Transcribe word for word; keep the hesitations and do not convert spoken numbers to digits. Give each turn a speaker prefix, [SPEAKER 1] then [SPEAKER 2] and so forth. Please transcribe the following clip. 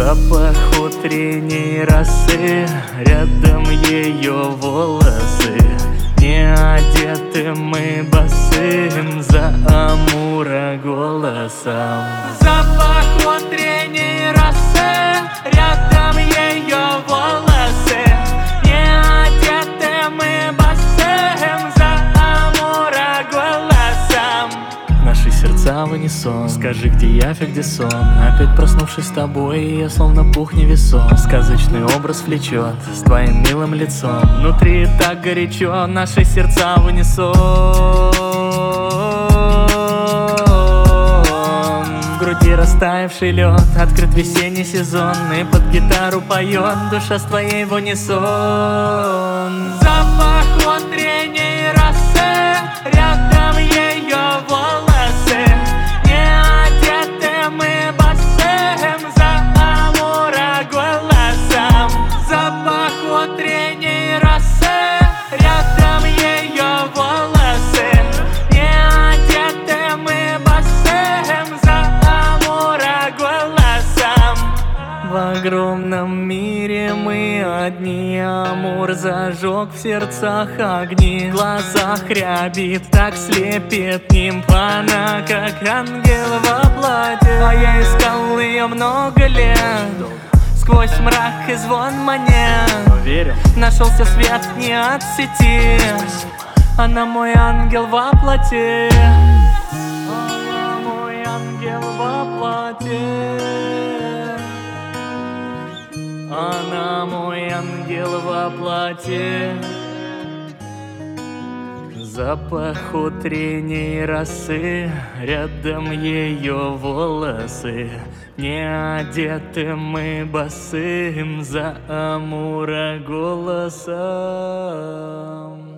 [SPEAKER 1] Запах утренней росы, рядом ее волосы. Не одеты мы босым, за Амура голосом. Запах утренней росы, рядом ее волосы. Не одеты мы босым, за Амура голосом. Наши сердца в унисон. Скажи, где явь, где сон? Опять проснувшись с тобой, я словно пух невесом. Сказочный образ влечет с твоим милым лицом. Внутри так горячо, наши сердца в унисон. В груди растаявший лед, открыт весенний сезон. И под гитару поет душа с твоей в унисон. Запах утренней росы, рядом ее волосы. Не одеты мы босым, за Амура голосом. Запах утренней росы, рядом ее волосы. Не одеты мы босым, за Амура голосом. В огромном мире мы одни, Амур зажег в сердцах огни. В глазах рябит, так слепит нимф, она как ангел во плоти. А я искал ее много лет, сквозь мрак и звон монет. Нашелся свет не от сети, она мой ангел во плоти. Она мой ангел во плоти. Она мой ангел во плоти. Запах утренней росы, рядом ее волосы. Не одеты мы босым, за Амура голосом.